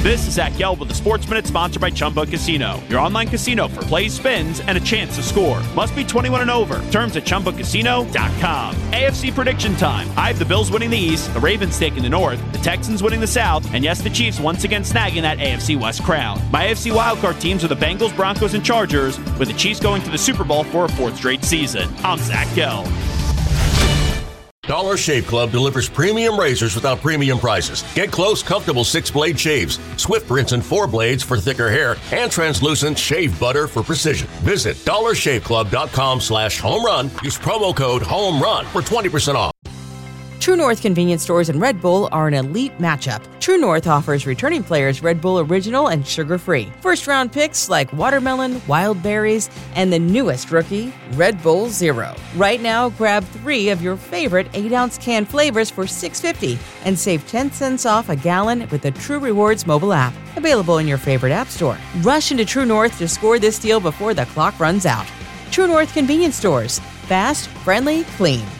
This is Zach Gelb with the Sports Minute, sponsored by Chumba Casino. Your online casino for plays, spins, and a chance to score. Must be 21 and over. Terms at ChumbaCasino.com. AFC prediction time. I have the Bills winning the East, the Ravens taking the North, the Texans winning the South, and yes, the Chiefs once again snagging that AFC West crown. My AFC wildcard teams are the Bengals, Broncos, and Chargers, with the Chiefs going to the Super Bowl for a fourth straight season. I'm Zach Gelb. Dollar Shave Club delivers premium razors without premium prices. Get close, comfortable 6-blade shaves, swift rinse and 4 blades for thicker hair, and translucent shave butter for precision. Visit dollarshaveclub.com/home-run. Use promo code HOME-RUN for 20% off. True North convenience stores and Red Bull are an elite matchup. True North offers returning players Red Bull Original and sugar-free. First-round picks like watermelon, wild berries, and the newest rookie, Red Bull Zero. Right now, grab 3 of your favorite 8-ounce can flavors for $6.50 and save 10 cents off a gallon with the True Rewards mobile app. Available in your favorite app store. Rush into True North to score this deal before the clock runs out. True North convenience stores. Fast, friendly, clean.